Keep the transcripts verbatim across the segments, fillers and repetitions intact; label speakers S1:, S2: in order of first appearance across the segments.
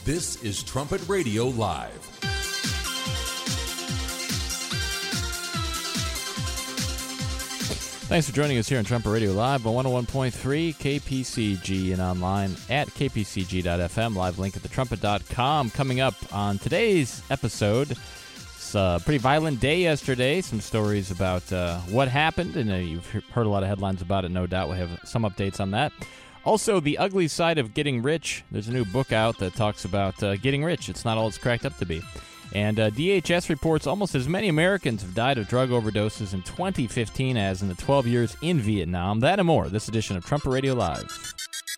S1: This is Trumpet Radio Live.
S2: Thanks for joining us here on Trumpet Radio Live on one oh one point three K P C G and online at k p c g dot f m. Live link at the trumpet dot com. Coming up on today's episode, it's a pretty violent day yesterday. Some stories about uh, what happened, and uh, you've heard a lot of headlines about it, no doubt. We'll have some updates on that. Also, the ugly side of getting rich. There's a new book out that talks about uh, getting rich. It's not all it's cracked up to be. And uh, D H S reports almost as many Americans have died of drug overdoses in twenty fifteen as in the twelve years in Vietnam. That and more, this edition of Trumpet Radio Live.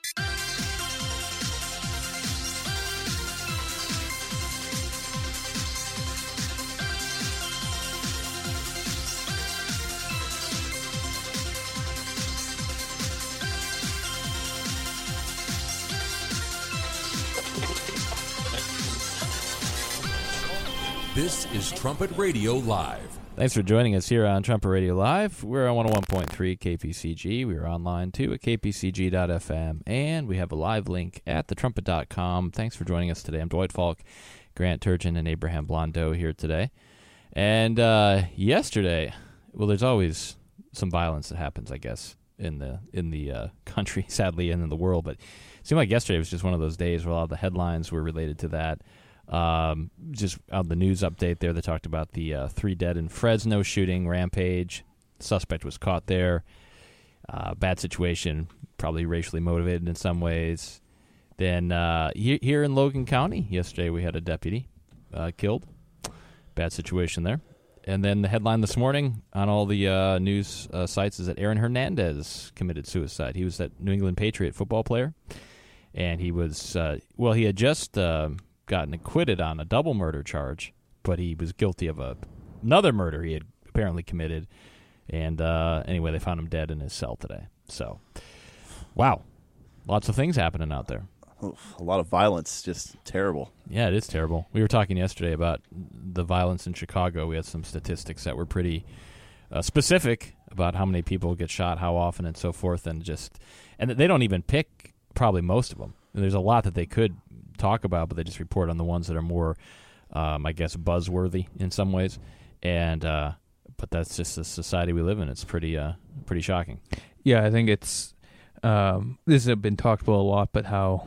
S1: This is Trumpet Radio Live.
S2: Thanks for joining us here on Trumpet Radio Live. We're on one oh one point three K P C G. We're online, too, at k p c g dot f m. And we have a live link at the trumpet dot com. Thanks for joining us today. I'm Dwight Falk, Grant Turgeon, and Abraham Blondeau here today. And uh, yesterday, well, there's always some violence that happens, I guess, in the in the uh, country, sadly, and in the world. But it seemed like yesterday was just one of those days where a lot of the headlines were related to that. Um, just on the news update there, they talked about the uh, three dead in Fresno shooting, rampage. The suspect was caught there. Uh, bad situation, probably racially motivated in some ways. Then uh, he- here in Logan County, yesterday we had a deputy uh, killed. Bad situation there. And then the headline this morning on all the uh, news uh, sites is that Aaron Hernandez committed suicide. He was that New England Patriot football player. And he was, uh, well, he had just... Uh, gotten acquitted on a double murder charge, but he was guilty of a, another murder he had apparently committed. And uh, anyway, they found him dead in his cell today. So, wow. Lots of things happening out there.
S3: A lot of violence, just terrible.
S2: Yeah, it is terrible. We were talking yesterday about the violence in Chicago. We had some statistics that were pretty uh, specific about how many people get shot, how often, and so forth. And just, and they don't even pick probably most of them. There's a lot that they could talk about, but they just report on the ones that are more, um, I guess, buzzworthy in some ways. And uh, but that's just the society we live in. It's pretty, uh, pretty shocking.
S4: Yeah, I think it's um, this has been talked about a lot, but how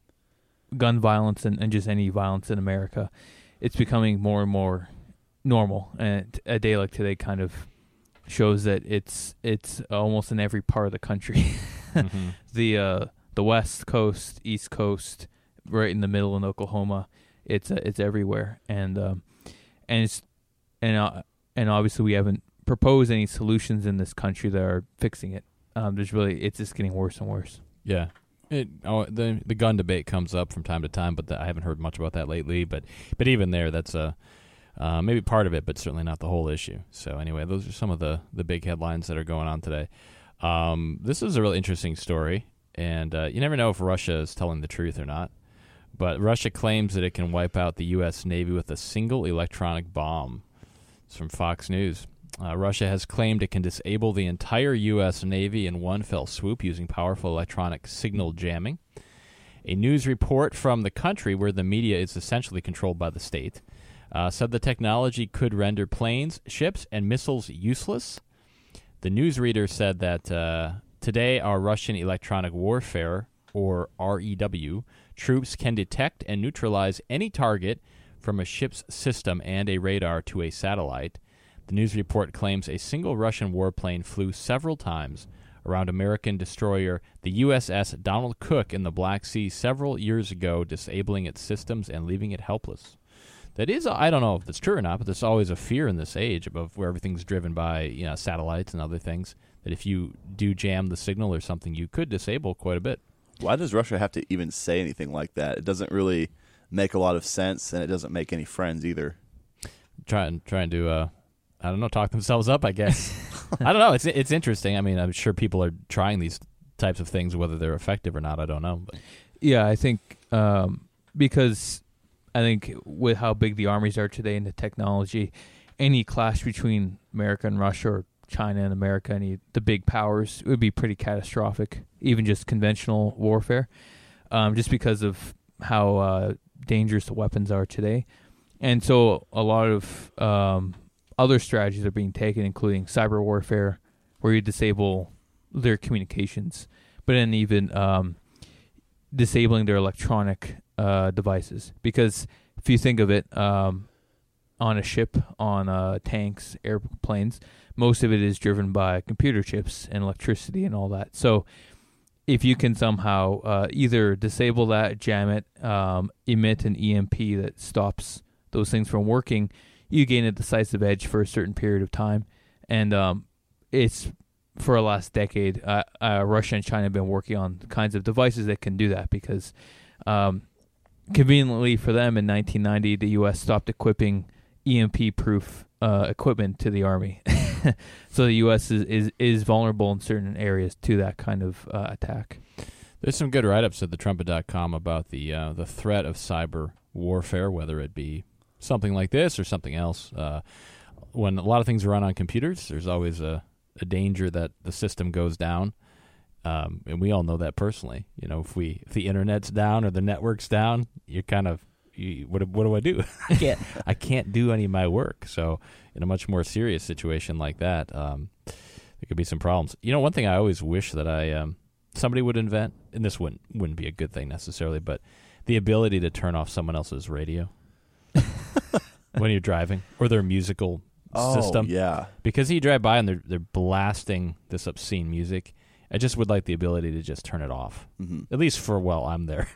S4: gun violence and, and just any violence in America, it's becoming more and more normal. And a day like today kind of shows that it's it's almost in every part of the country. mm-hmm. The uh, the West Coast, East Coast, right in the middle in Oklahoma, it's uh, it's everywhere, and um, and it's and uh, and obviously we haven't proposed any solutions in this country that are fixing it. Um, there's really it's just getting worse and worse.
S2: Yeah, it oh, the the gun debate comes up from time to time, but the, I haven't heard much about that lately. But but even there, that's a uh, maybe part of it, but certainly not the whole issue. So anyway, those are some of the the big headlines that are going on today. Um, this is a really interesting story, and uh, you never know if Russia is telling the truth or not. But Russia claims that it can wipe out the U S Navy with a single electronic bomb. It's from Fox News. Uh, Russia has claimed it can disable the entire U S Navy in one fell swoop using powerful electronic signal jamming. A news report from the country, where the media is essentially controlled by the state, uh, said the technology could render planes, ships, and missiles useless. The newsreader said that uh, today our Russian electronic warfare, or R E W, troops can detect and neutralize any target from a ship's system and a radar to a satellite. The news report claims a single Russian warplane flew several times around American destroyer the U S S Donald Cook in the Black Sea several years ago, disabling its systems and leaving it helpless. That is, I don't know if that's true or not, but there's always a fear in this age of where everything's driven by, you know, satellites and other things, that if you do jam the signal or something, you could disable quite a bit.
S3: Why does Russia have to even say anything like that? It doesn't really make a lot of sense, and it doesn't make any friends either.
S2: Trying, trying to, uh, I don't know, talk themselves up, I guess. I don't know. It's it's interesting. I mean, I'm sure people are trying these types of things, whether they're effective or not, I don't know. But.
S4: Yeah, I think um, because I think with how big the armies are today and the technology, any clash between America and Russia, or China and America, any the big powers, it would be pretty catastrophic, even just conventional warfare, um, just because of how uh, dangerous the weapons are today. And so a lot of um, other strategies are being taken, including cyber warfare, where you disable their communications, but then even um, disabling their electronic uh, devices. Because if you think of it, um, on a ship, on uh, tanks, airplanes, most of it is driven by computer chips and electricity and all that. So if you can somehow uh, either disable that, jam it, um, emit an E M P that stops those things from working, you gain a decisive edge for a certain period of time. And um, it's, for the last decade, uh, uh, Russia and China have been working on kinds of devices that can do that because um, conveniently for them in nineteen ninety, the U S stopped equipping E M P-proof uh, equipment to the Army. So the U S is, is, is vulnerable in certain areas to that kind of uh, attack.
S2: There's some good write-ups at the trumpet dot com about the uh, the threat of cyber warfare, whether it be something like this or something else. Uh, when a lot of things are run on computers, there's always a, a danger that the system goes down. Um, and we all know that personally. You know, if we if the internet's down or the network's down, you're kind of you, what what do I do? I can't I can't do any of my work. So in a much more serious situation like that, um, there could be some problems. You know, one thing I always wish that I um, somebody would invent, and this wouldn't wouldn't be a good thing necessarily, but the ability to turn off someone else's radio when you're driving or their musical
S3: oh,
S2: system.
S3: Yeah,
S2: because you drive by and they're they're blasting this obscene music. I just would like the ability to just turn it off,
S3: mm-hmm.
S2: at least for while I'm there.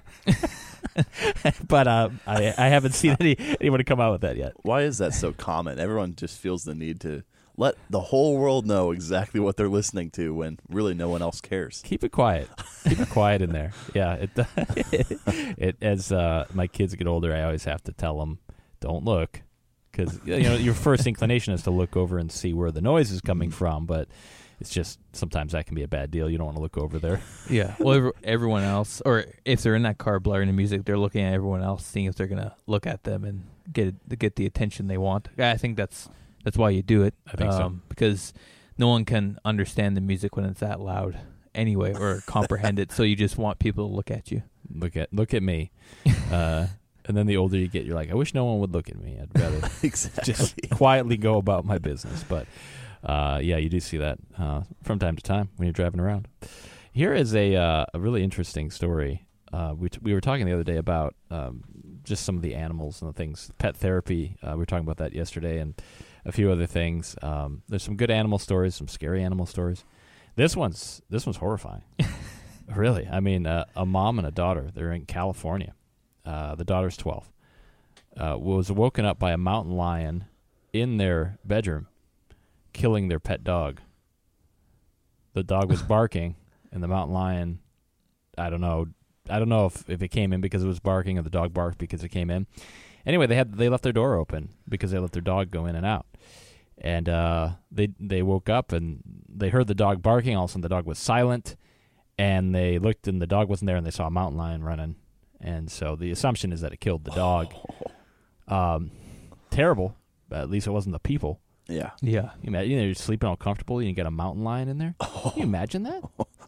S2: But uh, I I haven't seen any anyone come out with that yet.
S3: Why is that so common? Everyone just feels the need to let the whole world know exactly what they're listening to when really no one else cares.
S2: Keep it quiet. Keep it quiet in there. Yeah. It, it as uh, my kids get older, I always have to tell them, don't look, because you know your first inclination is to look over and see where the noise is coming from, but it's just sometimes that can be a bad deal. You don't want to look over there.
S4: Yeah. Well, every, everyone else, or if they're in that car blaring the music, they're looking at everyone else, seeing if they're going to look at them and get get the attention they want. I think that's that's why you do it.
S2: I think so.
S4: Um, because no one can understand the music when it's that loud anyway, or comprehend it. So you just want people to look at you.
S2: Look at look at me. Uh, and then the older you get, you're like, I wish no one would look at me. I'd rather
S3: exactly.
S2: just quietly go about my business. But uh, yeah, you do see that uh, from time to time when you're driving around. Here is a uh, a really interesting story. Uh, we t- we were talking the other day about um, just some of the animals and the things. Pet therapy. Uh, we were talking about that yesterday, and a few other things. Um, there's some good animal stories, some scary animal stories. This one's this one's horrifying. Really, I mean, uh, a mom and a daughter. They're in California. Uh, the daughter's twelve. Uh, was woken up by a mountain lion in their bedroom, killing their pet dog. The dog was barking, and the mountain lion, I don't know, I don't know if, if it came in because it was barking or the dog barked because it came in. Anyway, they had they left their door open because they let their dog go in and out. And uh, they they woke up and they heard the dog barking. All of a sudden, the dog was silent, and they looked and the dog wasn't there, and they saw a mountain lion running. And so the assumption is that it killed the dog. Um, terrible. But at least it wasn't the people.
S3: Yeah.
S4: Yeah.
S2: You imagine, you know, you're sleeping all comfortable and you get a mountain lion in there. Can you imagine that?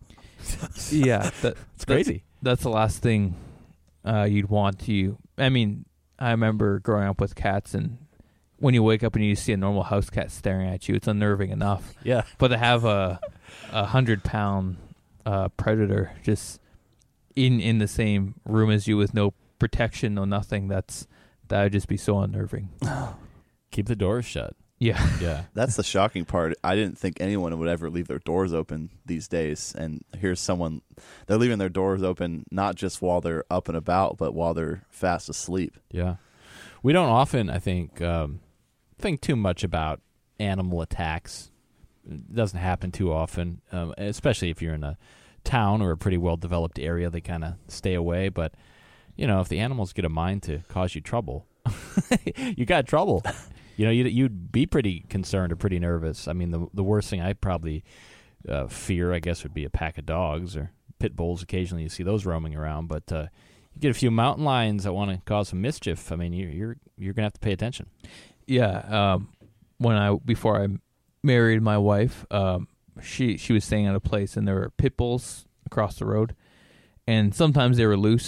S4: Yeah. That,
S2: It's crazy.
S4: That's, that's the last thing uh, you'd want to. I mean, I remember growing up with cats, and when you wake up and you see a normal house cat staring at you, it's unnerving enough.
S2: Yeah.
S4: But to have a a hundred pound uh, predator just in in the same room as you with no protection, no nothing, that's that would just be so unnerving.
S2: Keep the doors shut.
S4: Yeah.
S2: Yeah.
S3: That's the shocking part. I didn't think anyone would ever leave their doors open these days. And here's someone, they're leaving their doors open not just while they're up and about, but while they're fast asleep.
S2: Yeah. We don't often, I think, um, think too much about animal attacks. It doesn't happen too often, um, especially if you're in a town or a pretty well-developed area. They kind of stay away. But, you know, if the animals get a mind to cause you trouble, you got trouble. You know, you'd, you'd be pretty concerned or pretty nervous. I mean, the the worst thing I probably uh, fear, I guess, would be a pack of dogs or pit bulls. Occasionally you see those roaming around. But uh, you get a few mountain lions that want to cause some mischief. I mean, you're you're, you're going to have to pay attention.
S4: Yeah. Um, when I before I married my wife, um, she she was staying at a place, and there were pit bulls across the road, and sometimes they were loose,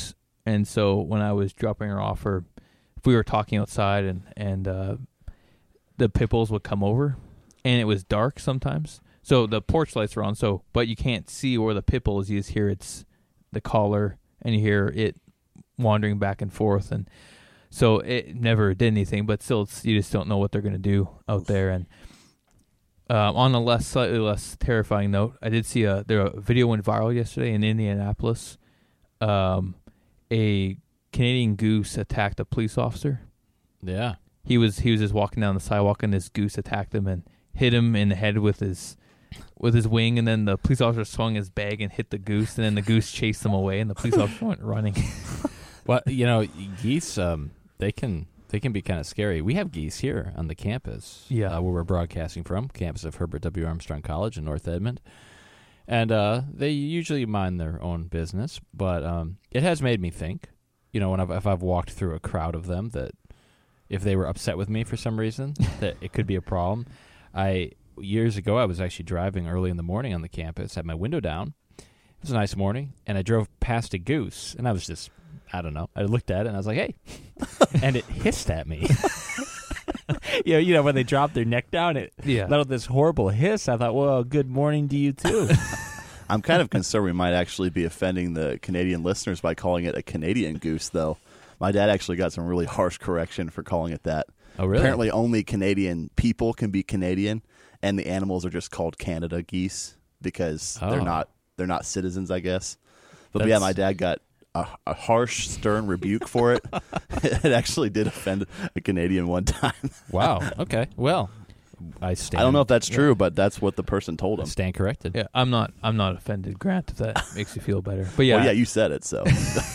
S4: and so when I was dropping her off, or if we were talking outside, and and uh, the pit bulls would come over, and it was dark sometimes, so the porch lights are on, so but you can't see where the pit bull is. You just hear its the collar, and you hear it wandering back and forth, and so it never did anything. But still, it's, you just don't know what they're going to do out there. And uh, on a less slightly less terrifying note, I did see a there a video went viral yesterday in Indianapolis. Um, a Canadian goose attacked a police officer.
S2: Yeah.
S4: He was he was just walking down the sidewalk, and this goose attacked him and hit him in the head with his with his wing, and then the police officer swung his bag and hit the goose, and then the goose chased him away, and the police officer went running.
S2: Well, you know, geese, um, they can they can be kind of scary. We have geese here on the campus,
S4: Yeah.
S2: uh, where we're broadcasting from, campus of Herbert W. Armstrong College in North Edmond. And uh, they usually mind their own business, but um, it has made me think, you know, when I've, if I've walked through a crowd of them, that if they were upset with me for some reason, that it could be a problem. I years ago, I was actually driving early in the morning on the campus, had my window down. It was a nice morning, and I drove past a goose, and I was just, I don't know, I looked at it, and I was like, hey, and it hissed at me. you know, you know, when they drop their neck down, it
S4: Yeah.
S2: let out this horrible hiss. I thought, well, good morning to you, too.
S3: I'm kind of concerned we might actually be offending the Canadian listeners by calling it a Canadian goose, though. My dad actually got some really harsh correction for calling it that.
S2: Oh, really?
S3: Apparently only Canadian people can be Canadian, and the animals are just called Canada geese because
S2: Oh.
S3: they're not they're not citizens, I guess. But
S2: That's-
S3: yeah, my dad got a, a harsh, stern rebuke for it. It actually did offend a Canadian one time.
S2: Wow. Okay. Well, I stand.
S3: I don't know if that's true, but that's what the person told
S2: I
S3: him.
S2: stand corrected.
S4: Yeah, I'm not. I'm not offended, Grant. If that makes you feel better, but yeah,
S3: Well, yeah, you said it, so.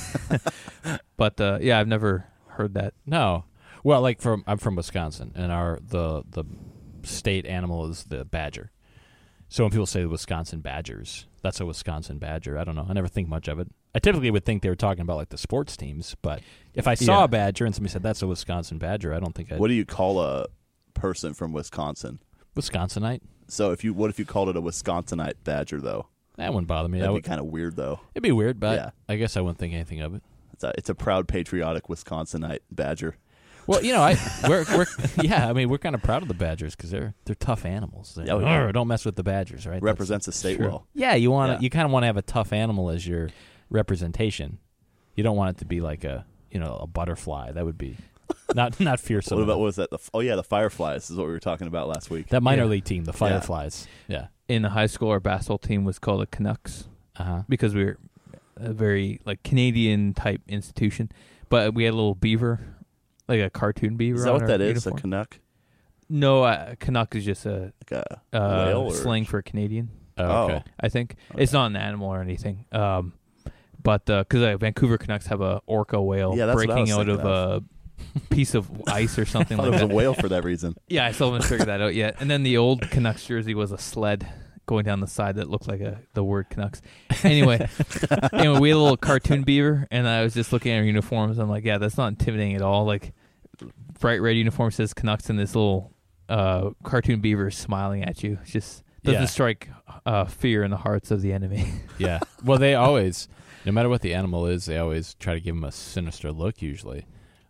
S4: but uh, yeah, I've never heard that.
S2: No. Well, like from I'm from Wisconsin, and our the the state animal is the badger. So when people say the Wisconsin Badgers, that's a Wisconsin Badger. I don't know. I never think much of it. I typically would think they were talking about like the sports teams, but if I saw
S4: Yeah.
S2: a badger and somebody said that's a Wisconsin Badger, I don't think I'd.
S3: What do you call a person from Wisconsin?
S2: Wisconsinite?
S3: So if you what if you called it a Wisconsinite badger, though?
S2: That wouldn't bother me. I
S3: That'd be
S2: would,
S3: kind of weird, though.
S2: it'd be weird, but
S3: Yeah.
S2: I guess I wouldn't think anything of it.
S3: It's a, it's a proud, patriotic Wisconsinite badger.
S2: Well, you know, I we're, we're yeah, I mean, we're kind of proud of the Badgers because they're they're tough animals. They're,
S3: Oh, yeah.
S2: "Arr, don't mess with the Badgers, right? That's-
S3: Represents the state
S2: Sure.
S3: well.
S2: Yeah, you want to
S3: Yeah.
S2: you kind of want to have a tough animal as your representation. You don't want it to be like a you know a butterfly. That would be not not fierce.
S3: What
S2: enough.
S3: about what was that? The, oh yeah, the Fireflies is what we were talking about last week.
S2: that minor
S4: Yeah.
S2: league team, the Fireflies? Yeah.
S4: In high school, our basketball team was called the Canucks
S2: Uh huh.
S4: because we were a very like Canadian type institution, but we had a little beaver, like a cartoon beaver.
S3: Is that
S4: on
S3: what
S4: our
S3: that is? A
S4: uniform.
S3: Canuck?
S4: No, uh, Canuck is just a
S3: Like a
S4: uh,
S3: whale or
S4: slang for Canadian.
S2: Oh, okay.
S4: I think
S3: Okay.
S4: it's not an animal or anything. Um, but because uh, Vancouver Canucks have a orca whale
S3: Yeah, that's what I
S4: breaking
S3: was
S4: out of
S3: thinking
S4: a piece of ice or
S3: I
S4: something
S3: thought
S4: like
S3: it was
S4: that.
S3: a whale for that reason.
S4: Yeah, I still haven't figured that out yet. And then the old Canucks jersey was a sled going down the side that looked like a the word Canucks. Anyway, anyway, we had a little cartoon beaver, and I was just looking at our uniforms. I'm like, yeah, that's not intimidating at all. Like, bright red uniform says Canucks, and this little uh, cartoon beaver is smiling at you. It just doesn't
S2: Yeah.
S4: strike uh, fear in the hearts of the enemy.
S2: Yeah. Well, they always, no matter what the animal is, they always try to give them a sinister look. Usually.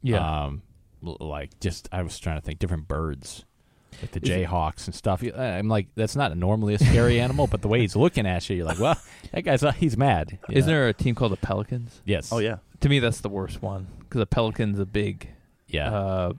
S2: Um, l- like just I was trying to think different birds. Like the
S4: Is it-
S2: Jayhawks and stuff. You- I'm like, that's not normally a scary animal, but the way he's looking at you, you're like, well, that guy's uh, he's mad. you
S4: Isn't
S2: know?
S4: there a team called the Pelicans?
S2: Yes.
S3: Oh yeah.
S4: To me, that's the worst one because the Pelican's a big,
S2: Yeah.
S4: uh,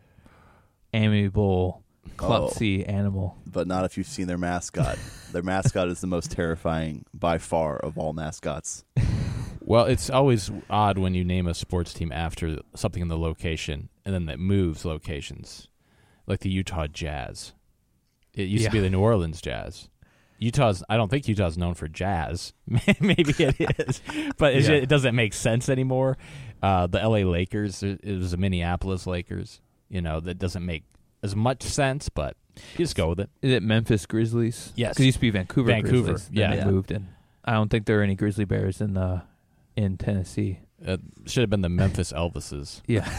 S4: amiable, klutzy animal.
S3: But not if you've seen their mascot. Their mascot is the most terrifying by far of all mascots.
S2: Well, it's always odd when you name a sports team after something in the location, and then that moves locations, like the Utah Jazz. It used to be
S4: Yeah.
S2: the New Orleans Jazz. Utah's. I don't think Utah's known for jazz. Maybe it is, but it's
S4: Yeah.
S2: just, it doesn't make sense anymore. Uh, the L A Lakers. It it was the Minneapolis Lakers. You know, that doesn't make as much sense, but you just go with it.
S4: Is it Memphis Grizzlies?
S2: Yes.
S4: Because it used to be Vancouver,
S2: Vancouver,
S4: Grizzlies.
S2: yeah.
S4: Then
S3: Yeah.
S4: they moved in. I don't think there are any grizzly bears in uh, in Tennessee.
S2: It should have been the Memphis Elvises.
S4: Yeah.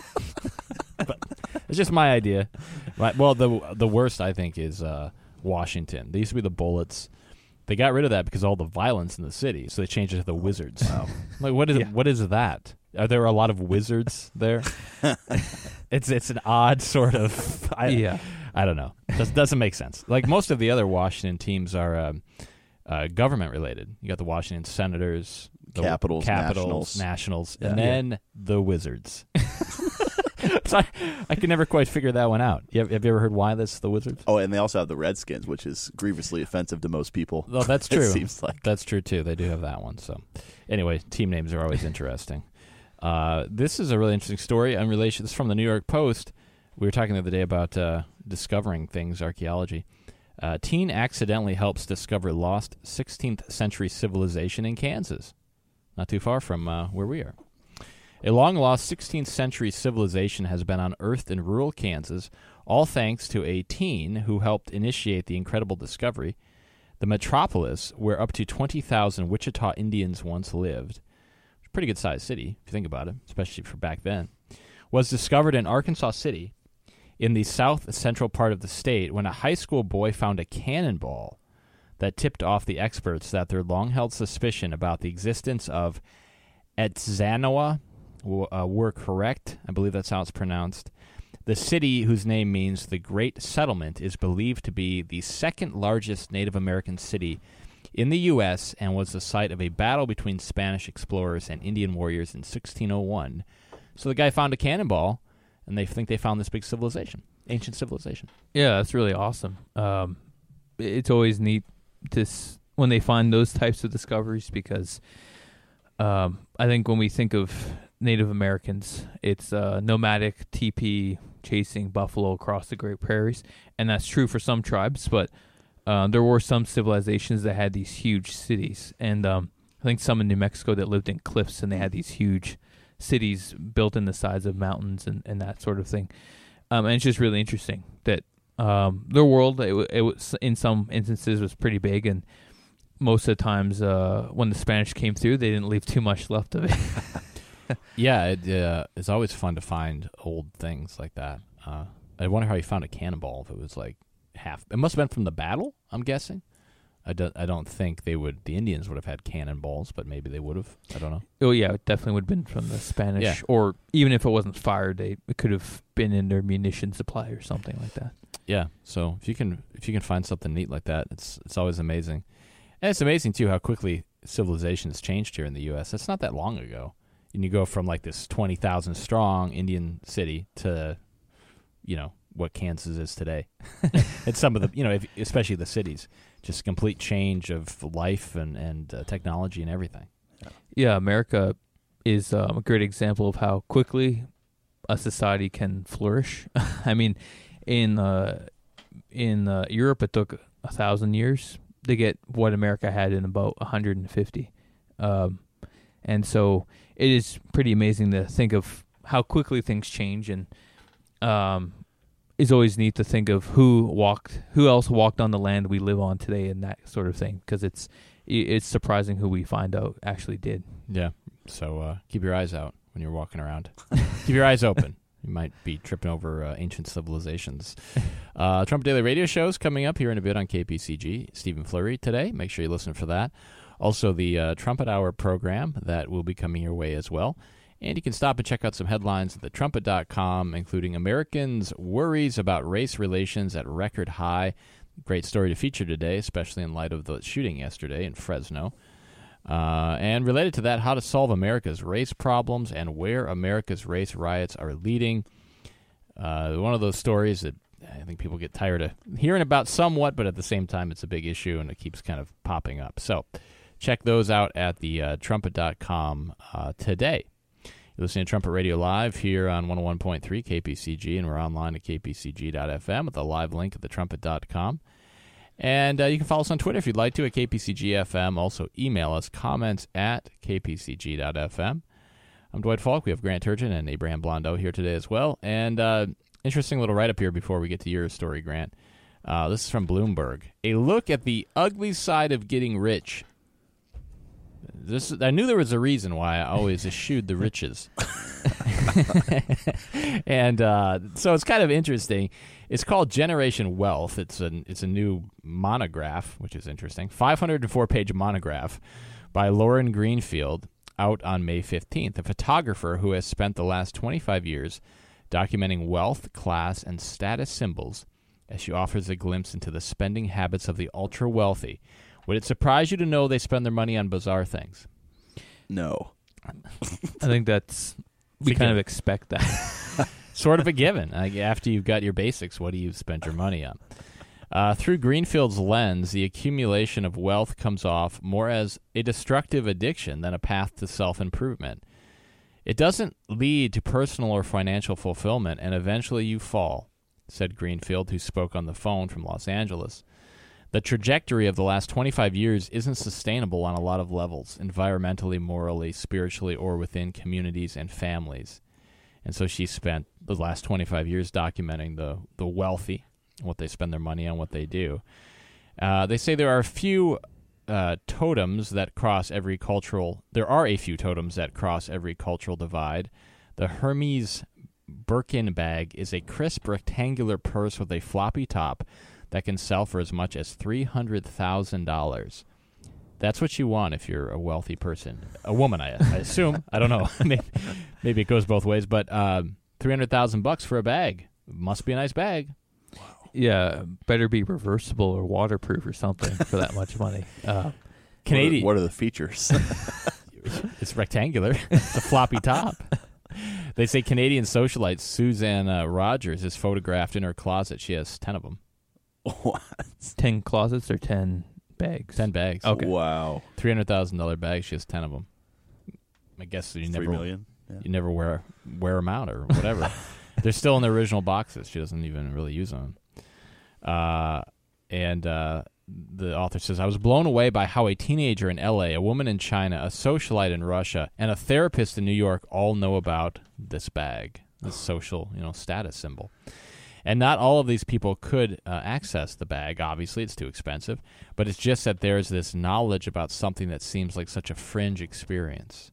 S2: It's just my idea. Right, well, the the worst I think is uh, Washington. They used to be the Bullets. They got rid of that because of all the violence in the city, so they changed it to the Wizards.
S3: Wow.
S2: Like, what is
S4: Yeah.
S2: what is that? Are there a lot of wizards there? it's it's an odd sort of. I,
S4: yeah.
S2: I don't know. Does, doesn't make sense. Like most of the other Washington teams are um, uh, government related. You got the Washington Senators, the
S3: Capitals,
S2: Capitals,
S3: Nationals,
S2: Nationals
S3: yeah.
S2: and then yeah. the Wizards. So I, I can never quite figure that one out. You have, have you ever heard why that's the Wizards?
S3: Oh, and they also have the Redskins, which is grievously offensive to most people.
S2: Well, that's true.
S3: It seems like
S2: that's true too. They do have that one. So, anyway, team names are always interesting. Uh, this is a really interesting story in relation. This is from the New York Post. We were talking the other day about uh, discovering things, archaeology. Uh, teen accidentally helps discover lost sixteenth century civilization in Kansas, not too far from uh, where we are. A long-lost sixteenth century civilization has been unearthed in rural Kansas, all thanks to a teen who helped initiate the incredible discovery. The metropolis, where up to twenty thousand Wichita Indians once lived, a pretty good-sized city, if you think about it, especially for back then, was discovered in Arkansas City in the south-central part of the state when a high school boy found a cannonball that tipped off the experts that their long-held suspicion about the existence of Etzanoa Uh, were correct. I believe that's how it's pronounced. The city, whose name means the Great Settlement, is believed to be the second largest Native American city in the U S and was the site of a battle between Spanish explorers and Indian warriors in sixteen oh one. So the guy found a cannonball, and they think they found this big civilization, ancient civilization.
S4: Yeah, that's really awesome. Um, it's always neat to s- when they find those types of discoveries because um, I think when we think of Native Americans, it's uh, nomadic teepee chasing buffalo across the Great Prairies, and that's true for some tribes, but uh, there were some civilizations that had these huge cities, and um, I think some in New Mexico that lived in cliffs, and they had these huge cities built in the sides of mountains and, and that sort of thing. Um, and it's just really interesting that um, their world, it, w- it was in some instances was pretty big, and most of the times uh, when the Spanish came through, they didn't leave too much left of it.
S2: Yeah, it, uh, it's always fun to find old things like that. Uh, I wonder how he found a cannonball if it was like half. It must have been from the battle, I'm guessing. I don't, I don't think they would. The Indians would have had cannonballs, but maybe they would have. I don't know.
S4: Oh yeah, it definitely would have been from the Spanish,
S2: Yeah.
S4: or even if it wasn't fired, they it could have been in their munition supply or something like that.
S2: Yeah. So if you can if you can find something neat like that, it's it's always amazing. And it's amazing too how quickly civilization has changed here in the U S. It's not that long ago. And you go from like this twenty thousand strong Indian city to, you know, what Kansas is today. And some of the, you know, if, especially the cities, just complete change of life and, and uh, technology and everything.
S4: Yeah, America is um, a great example of how quickly a society can flourish. I mean, in uh, in uh, Europe, it took a thousand years to get what America had in about one hundred fifty. Um, and so it is pretty amazing to think of how quickly things change, and um, it's always neat to think of who walked, who else walked on the land we live on today, and that sort of thing. Because it's it's surprising who we find out actually did.
S2: Yeah. So uh, keep your eyes out when you're walking around. Keep your eyes open. You might be tripping over uh, ancient civilizations. Uh, Trumpet Daily Radio shows coming up here in a bit on K P C G. Stephen Fleury today. Make sure you listen for that. Also, the uh, Trumpet Hour program that will be coming your way as well. And you can stop and check out some headlines at the trumpet dot com, including Americans' worries about race relations at record high. Great story to feature today, especially in light of the shooting yesterday in Fresno. Uh, and related to that, how to solve America's race problems and where America's race riots are leading. Uh, one of those stories that I think people get tired of hearing about somewhat, but at the same time, it's a big issue and it keeps kind of popping up. So check those out at the uh, trumpet dot com uh, today. You're listening to Trumpet Radio Live here on one oh one point three K P C G, and we're online at k p c g dot f m with a live link at the trumpet dot com. And uh, you can follow us on Twitter if you'd like to at K P C G F M. Also, email us comments at k p c g dot f m. I'm Dwight Falk. We have Grant Turgeon and Abraham Blondeau here today as well. And uh, interesting little write-up here before we get to your story, Grant. Uh, this is from Bloomberg. A look at the ugly side of getting rich. This I knew there was a reason why I always eschewed the riches. And uh, so it's kind of interesting. It's called Generation Wealth. It's a, it's a new monograph, which is interesting. five hundred four page monograph by Lauren Greenfield out on May fifteenth. A photographer who has spent the last twenty-five years documenting wealth, class, and status symbols as she offers a glimpse into the spending habits of the ultra-wealthy. Would it surprise you to know they spend their money on bizarre things?
S3: No.
S4: I think that's we
S2: It's a
S4: kind
S2: given.
S4: of expect that.
S2: Sort of a given. Like, after you've got your basics, what do you spend your money on? Uh, through Greenfield's lens, the accumulation of wealth comes off more as a destructive addiction than a path to self-improvement. It doesn't lead to personal or financial fulfillment, and eventually you fall, said Greenfield, who spoke on the phone from Los Angeles. The trajectory of the last twenty-five years isn't sustainable on a lot of levels, environmentally, morally, spiritually, or within communities and families. And so she spent the last twenty-five years documenting the, the wealthy, what they spend their money on, what they do. Uh, they say there are a few uh, totems that cross every cultural... There are a few totems that cross every cultural divide. The Hermes Birkin bag is a crisp rectangular purse with a floppy top that can sell for as much as three hundred thousand dollars. That's what you want if you're a wealthy person. A woman, I, I assume. I don't know. maybe, maybe it goes both ways, but um, three hundred thousand bucks for a bag. Must be a nice bag.
S4: Yeah, better be reversible or waterproof or something for that much money. Uh,
S2: Canadian.
S3: What are, what are the features?
S2: It's rectangular. It's a floppy top. They say Canadian socialite Suzanne uh, Rogers is photographed in her closet. She has ten of them.
S3: What?
S4: ten closets or ten bags?
S2: Ten bags.
S4: Okay.
S3: Wow.
S2: three hundred thousand dollars bag. She has ten of them. I guess you
S3: Three
S2: never
S3: million. Yeah.
S2: you never wear wear them out or whatever. They're still in the original boxes. She doesn't even really use them. Uh, and uh, the author says, I was blown away by how a teenager in L A, a woman in China, a socialite in Russia, and a therapist in New York all know about this bag, this social, you know, status symbol. And not all of these people could uh, access the bag. Obviously, it's too expensive. But it's just that there's this knowledge about something that seems like such a fringe experience.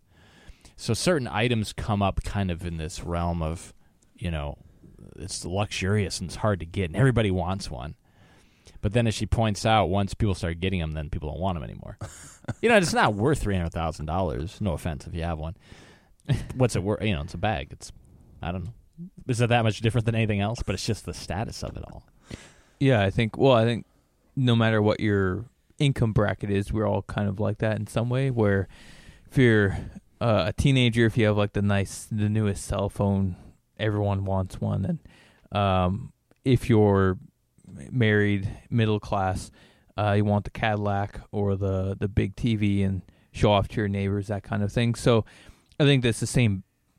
S2: So certain items come up kind of in this realm of, you know, it's luxurious and it's hard to get, and everybody wants one. But then as she points out, once people start getting them, then people don't want them anymore. You know, it's not worth three hundred thousand dollars. No offense if you have one. What's it worth? You know, it's a bag. It's, I don't know. Is it that much different than anything else? But it's just the status of it all.
S4: Yeah, I think, well, I think no matter what your income bracket is, we're all kind of like that in some way, where if you're uh, a teenager, if you have like the nice, the newest cell phone, everyone wants one. And um, if you're married, middle class, uh, you want the Cadillac or the, the big T V and show off to your neighbors, that kind of thing. So I think that's the same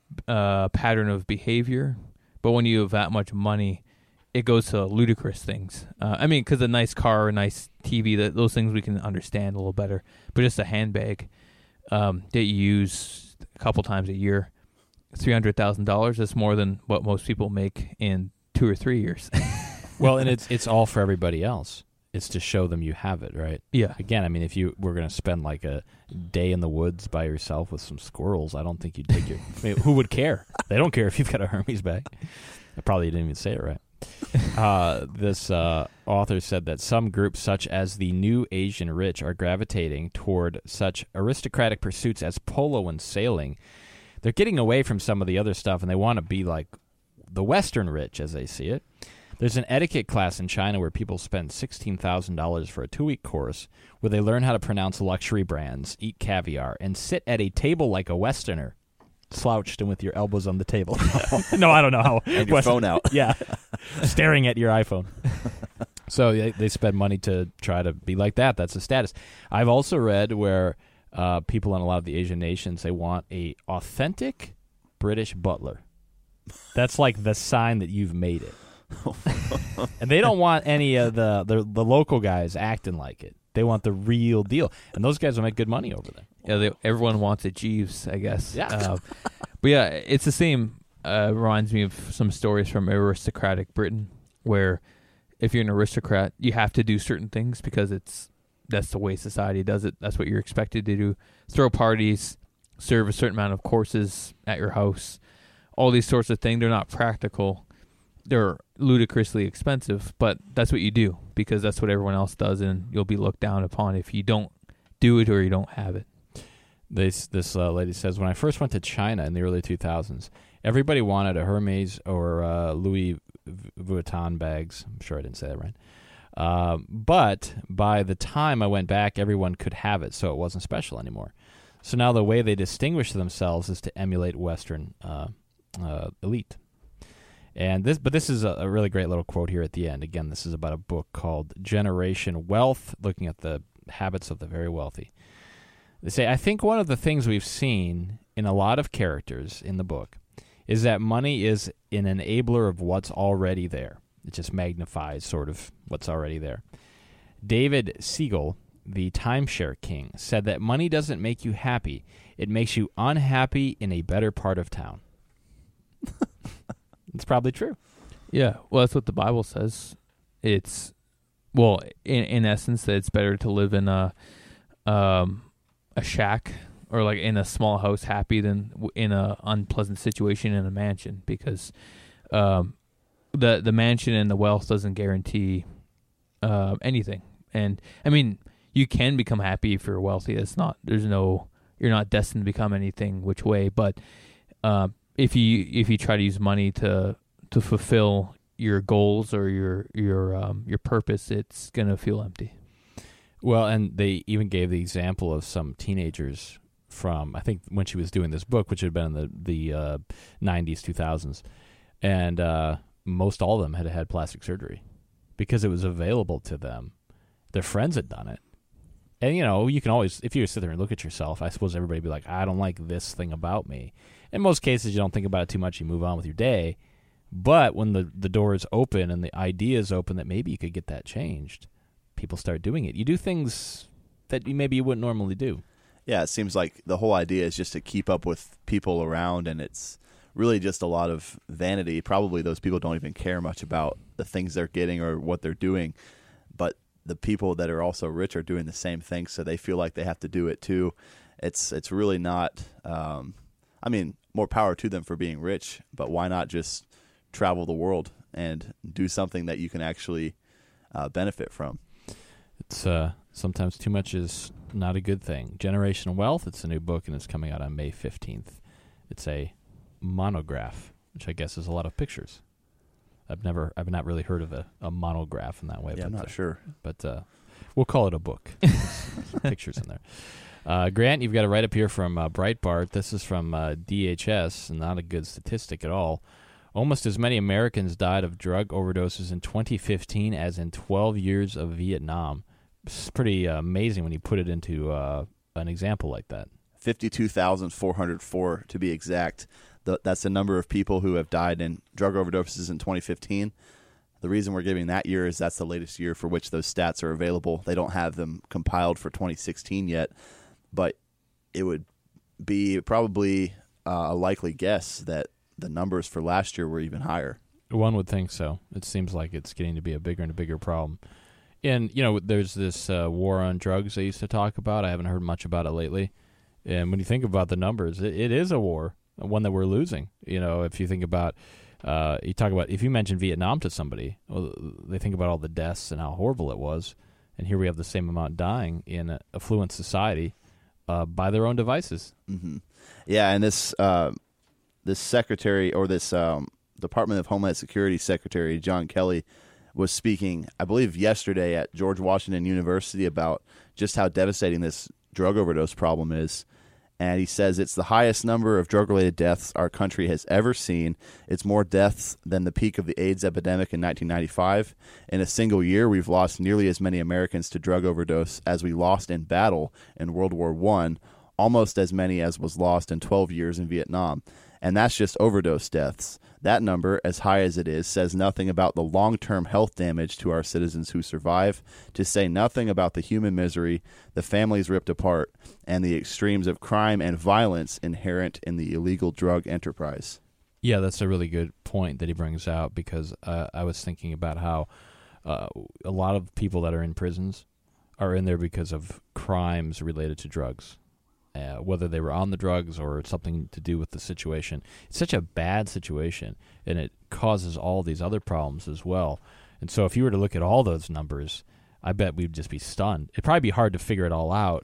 S4: uh, pattern of behavior. But when you have that much money, it goes to ludicrous things. Uh, I mean, because a nice car, a nice T V, that those things we can understand a little better. But just a handbag um, that you use a couple times a year, three hundred thousand dollars, that's more than what most people make in two or three years.
S2: Well, and it's it's all for everybody else. It's to show them you have it, right?
S4: Yeah.
S2: Again, I mean, if you were going to spend like a day in the woods by yourself with some squirrels, I don't think you'd take your... I mean, who would care? They don't care if you've got a Hermes bag. I probably didn't even say it right. Uh, this uh, author said that some groups, such as the New Asian Rich, are gravitating toward such aristocratic pursuits as polo and sailing. They're getting away from some of the other stuff, and they want to be like the Western rich, as they see it. There's an etiquette class in China where people spend sixteen thousand dollars for a two-week course where they learn how to pronounce luxury brands, eat caviar, and sit at a table like a Westerner, slouched and with your elbows on the table. No, I don't know how.
S3: And your phone out.
S2: Yeah, staring at your iPhone. So they, they spend money to try to be like that. That's the status. I've also read where uh, people in a lot of the Asian nations, they want a authentic British butler. That's like the sign that you've made it. And they don't want any of the, the the local guys acting like it. They want the real deal, and those guys will make good money over there.
S4: Yeah, they, everyone wants a Jeeves, I guess.
S2: Yeah.
S4: Uh, but yeah, it's the same. Uh, reminds me of some stories from aristocratic Britain, where if you're an aristocrat, you have to do certain things because it's that's the way society does it. That's what you're expected to do. Throw parties, serve a certain amount of courses at your house, all these sorts of things. They're not practical. They're ludicrously expensive, but that's what you do because that's what everyone else does, and you'll be looked down upon if you don't do it or you don't have it.
S2: This this uh, lady says, when I first went to China in the early two thousands, everybody wanted a Hermes or uh, Louis Vuitton bags. I'm sure I didn't say that right. Uh, but by the time I went back, everyone could have it, so it wasn't special anymore. So now the way they distinguish themselves is to emulate Western uh, uh, elite. And this, but this is a, a really great little quote here at the end. Again, this is about a book called Generation Wealth, looking at the habits of the very wealthy. They say, I think one of the things we've seen in a lot of characters in the book is that money is an enabler of what's already there. It just magnifies sort of what's already there. David Siegel, the timeshare king, said that money doesn't make you happy. It makes you unhappy in a better part of town. It's probably true.
S4: Yeah, well, that's what the Bible says. It's, well, in in essence, that it's better to live in a um, a shack or like in a small house happy than w- in a unpleasant situation in a mansion, because um, the the mansion and the wealth doesn't guarantee uh, anything. And I mean, you can become happy if you're wealthy. It's not. There's no. You're not destined to become anything which way. But uh, if you if you try to use money to to fulfill your goals or your your um, your purpose, it's gonna feel empty.
S2: Well, and they even gave the example of some teenagers from, I think, when she was doing this book, which had been in the the uh, nineties, two thousands, and uh, most all of them had had plastic surgery because it was available to them. Their friends had done it. And, you know, you can always, if you sit there and look at yourself, I suppose everybody would be like, I don't like this thing about me. In most cases, you don't think about it too much. You move on with your day. But when the, the door is open and the idea is open that maybe you could get that changed, people start doing it. You do things that you maybe you wouldn't normally do.
S3: Yeah, it seems like the whole idea is just to keep up with people around, and it's really just a lot of vanity. Probably those people don't even care much about the things they're getting or what they're doing, but the people that are also rich are doing the same thing, so they feel like they have to do it too. It's it's really not. Um, I mean, more power to them for being rich, but why not just travel the world and do something that you can actually uh, benefit from?
S2: It's uh, sometimes too much is not a good thing. Generational Wealth. It's a new book, and it's coming out on May fifteenth. It's a monograph, which I guess is a lot of pictures. I've never, I've not really heard of a, a monograph in that way.
S3: Yeah,
S2: but,
S3: I'm not
S2: uh,
S3: sure.
S2: But uh, we'll call it a book. Pictures in there. Uh, Grant, you've got a write-up here from uh, Breitbart. This is from uh, D H S, not a good statistic at all. Almost as many Americans died of drug overdoses in twenty fifteen as in twelve years of Vietnam. It's pretty uh, amazing when you put it into uh, an example like that.
S3: fifty-two thousand four hundred four to be exact. The, that's the number of people who have died in drug overdoses in twenty fifteen. The reason we're giving that year is that's the latest year for which those stats are available. They don't have them compiled for twenty sixteen yet, but it would be probably uh, a likely guess that the numbers for last year were even higher.
S2: One would think so. It seems like it's getting to be a bigger and a bigger problem. And, you know, there's this uh, war on drugs they used to talk about. I haven't heard much about it lately. And when you think about the numbers, it, it is a war, one that we're losing. You know, if you think about, uh, you talk about, if you mention Vietnam to somebody, well, they think about all the deaths and how horrible it was. And here we have the same amount dying in an affluent society uh, by their own devices.
S3: Mm-hmm. Yeah, and this uh, this secretary, or this um, Department of Homeland Security Secretary, John Kelly, was speaking, I believe, yesterday at George Washington University about just how devastating this drug overdose problem is. And he says it's the highest number of drug-related deaths our country has ever seen. It's more deaths than the peak of the AIDS epidemic in nineteen ninety-five. In a single year, we've lost nearly as many Americans to drug overdose as we lost in battle in World War One, almost as many as was lost in twelve years in Vietnam. And that's just overdose deaths. That number, as high as it is, says nothing about the long-term health damage to our citizens who survive, to say nothing about the human misery, the families ripped apart, and the extremes of crime and violence inherent in the illegal drug enterprise.
S2: Yeah, that's a really good point that he brings out, because uh, I was thinking about how uh, a lot of people that are in prisons are in there because of crimes related to drugs. Uh, whether they were on the drugs or something to do with the situation. It's such a bad situation, and it causes all these other problems as well. And so if you were to look at all those numbers, I bet we'd just be stunned. It'd probably be hard to figure it all out,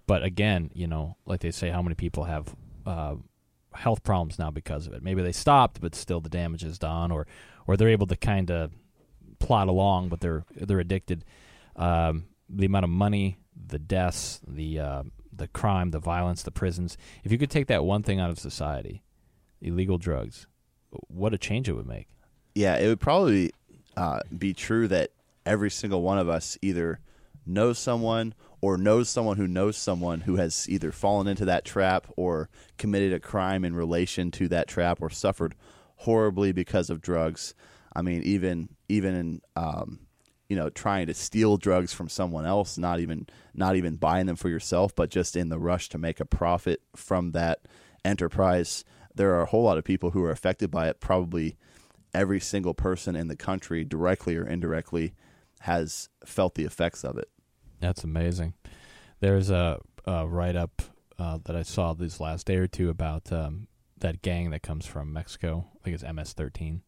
S2: But again, you know, like they say, how many people have uh, health problems now because of it? Maybe they stopped, but still the damage is done, or or they're able to kind of plod along, but they're they're addicted. Um, the amount of money, the deaths, the uh, the crime, the violence, the prisons. If you could take that one thing out of society, illegal drugs, what a change it would make.
S3: Yeah, it would probably uh, be true that every single one of us either knows someone or knows someone who knows someone who has either fallen into that trap or committed a crime in relation to that trap or suffered horribly because of drugs. I mean, even even in um, you know, trying to steal drugs from someone else, not even not even buying them for yourself, but just in the rush to make a profit from that enterprise. There are a whole lot of people who are affected by it. Probably every single person in the country, directly or indirectly, has felt the effects of it.
S2: That's amazing. There's a, a write-up uh, that I saw this last day or two about um, that gang that comes from Mexico. I think it's M S thirteen,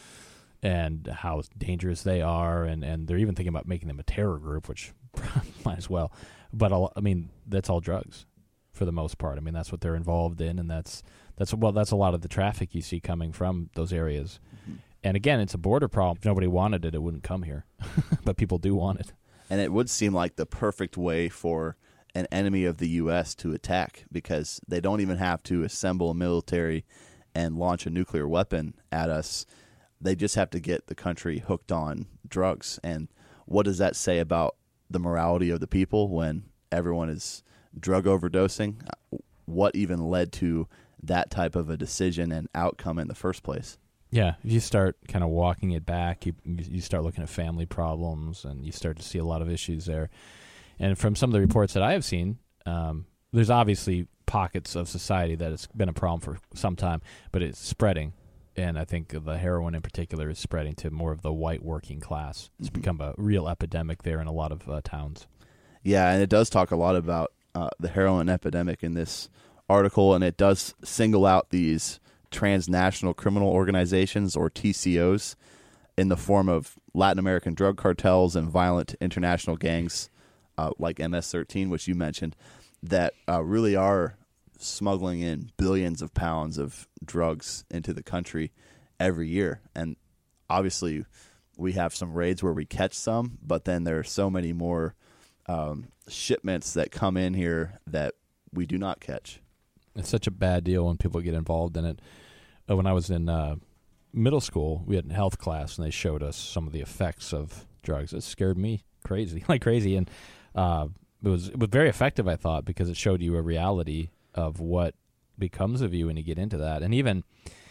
S2: and how dangerous they are, and, and they're even thinking about making them a terror group, which might as well. But I mean, that's all drugs for the most part. I mean, that's what they're involved in, and that's that's well, that's a lot of the traffic you see coming from those areas. Mm-hmm. And again, it's a border problem. If nobody wanted it, it wouldn't come here, but people do want it.
S3: And it would seem like the perfect way for an enemy of the U S to attack, because they don't even have to assemble a military and launch a nuclear weapon at us. They just have to get the country hooked on drugs. And what does that say about the morality of the people when everyone is drug overdosing? What even led to that type of a decision and outcome in the first place?
S2: Yeah, if you start kind of walking it back, you you start looking at family problems, and you start to see a lot of issues there. And from some of the reports that I have seen, um, there's obviously pockets of society that it's been a problem for some time, but it's spreading. And I think the heroin in particular is spreading to more of the white working class. It's mm-hmm. become a real epidemic there in a lot of uh, towns.
S3: Yeah, and it does talk a lot about uh, the heroin epidemic in this article, and it does single out these transnational criminal organizations, or T C Os, in the form of Latin American drug cartels and violent international gangs uh, like M S thirteen, which you mentioned, that uh, really are smuggling in billions of pounds of drugs into the country every year. And obviously we have some raids where we catch some, but then there are so many more um, shipments that come in here that we do not catch.
S2: It's such a bad deal when people get involved in it. Uh, when I was in uh, middle school, we had a health class, and they showed us some of the effects of drugs. It scared me crazy, like crazy. And uh, it was it was very effective, I thought, because it showed you a reality of what becomes of you when you get into that. And even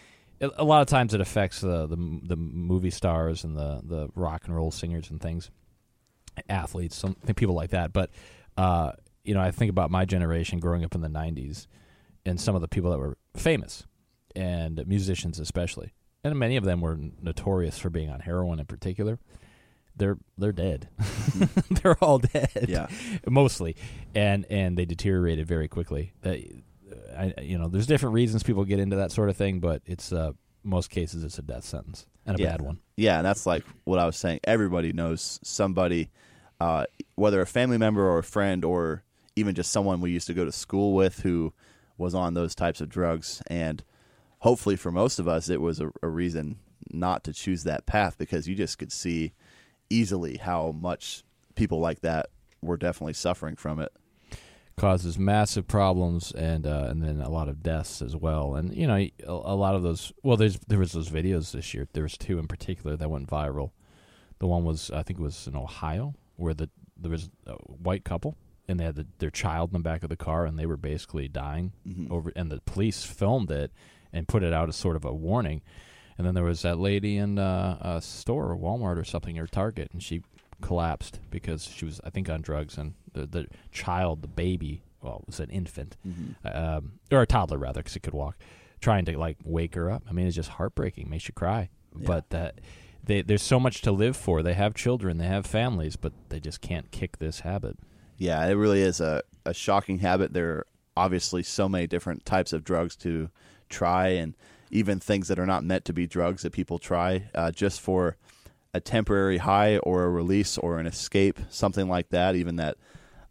S2: a lot of times it affects the the, the movie stars and the, the rock and roll singers and things, athletes, some people like that. But uh, you know, I think about my generation growing up in the nineties and some of the people that were famous, and musicians especially, and many of them were notorious for being on heroin in particular. They're they're dead. They're all dead.
S3: Yeah,
S2: mostly, and and they deteriorated very quickly. They, I, you know, there's different reasons people get into that sort of thing, but it's uh, most cases it's a death sentence, and a
S3: yeah.
S2: bad one.
S3: Yeah, and that's like what I was saying. Everybody knows somebody, uh, whether a family member or a friend, or even just someone we used to go to school with who was on those types of drugs. And hopefully for most of us, it was a, a reason not to choose that path, because you just could see easily how much people like that were definitely suffering from it.
S2: Causes massive problems, and uh, and then a lot of deaths as well. And you know, a, a lot of those. Well, there's there was those videos this year. There was two in particular that went viral. The one was, I think it was in Ohio, where the there was a white couple, and they had the, their child in the back of the car, and they were basically dying mm-hmm. over. And the police filmed it and put it out as sort of a warning. And then there was that lady in uh, a store, or Walmart or something, or Target, and she collapsed because she was, I think, on drugs, and the the child, the baby, well, it was an infant, mm-hmm. um, or a toddler rather, because it could walk, trying to like wake her up. I mean, it's just heartbreaking, makes you cry. Yeah. But that they there's so much to live for. They have children, they have families, but they just can't kick this habit.
S3: Yeah, it really is a, a shocking habit. There are obviously so many different types of drugs to try, and even things that are not meant to be drugs that people try uh, just for a temporary high or a release or an escape, something like that. Even that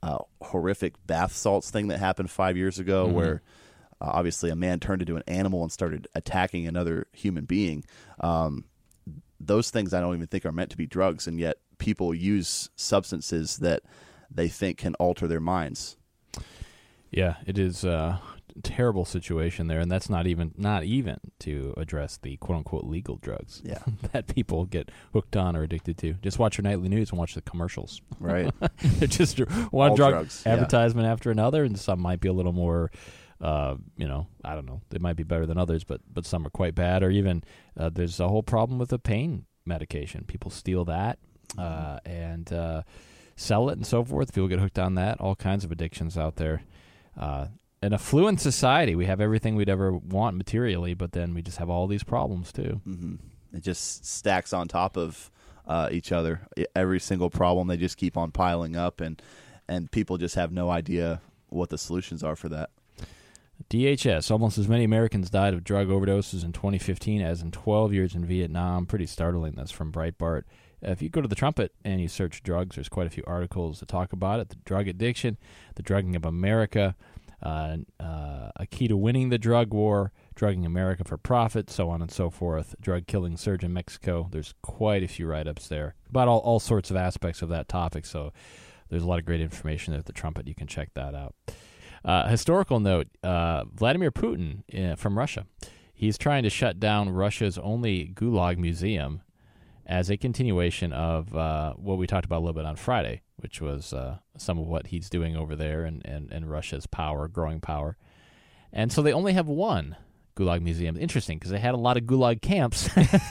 S3: uh, horrific bath salts thing that happened five years ago, mm-hmm. where uh, obviously a man turned into an animal and started attacking another human being. Um, those things I don't even think are meant to be drugs, and yet people use substances that they think can alter their minds.
S2: Yeah, it is a terrible situation there, and that's not even not even to address the quote-unquote legal drugs
S3: yeah.
S2: that people get hooked on or addicted to. Just watch your nightly news and watch the commercials.
S3: Right.
S2: They're just one
S3: All
S2: drug
S3: drugs,
S2: advertisement
S3: yeah.
S2: after another, and some might be a little more, uh, you know, I don't know. They might be better than others, but, but some are quite bad, or even uh, there's a whole problem with the pain medication. People steal that uh, and uh, sell it and so forth. People get hooked on that. All kinds of addictions out there. Uh, in a fluent society, we have everything we'd ever want materially, but then we just have all these problems too.
S3: Mm-hmm. It just stacks on top of uh, each other. Every single problem, they just keep on piling up, and and people just have no idea what the solutions are for that.
S2: D H S, almost as many Americans died of drug overdoses in twenty fifteen as in twelve years in Vietnam. Pretty startling. That's from Breitbart. If you go to the Trumpet and you search drugs, there's quite a few articles that talk about it. The drug addiction, the drugging of America, uh, uh, a key to winning the drug war, drugging America for profit, so on and so forth. Drug killing surge in Mexico. There's quite a few write-ups there about all, all sorts of aspects of that topic. So there's a lot of great information there at the Trumpet. You can check that out. Uh, historical note, uh, Vladimir Putin uh, from Russia. He's trying to shut down Russia's only Gulag museum as a continuation of uh, what we talked about a little bit on Friday, which was uh, some of what he's doing over there and, and, and Russia's power, growing power. And so they only have one Gulag museum. Interesting, because they had a lot of Gulag camps.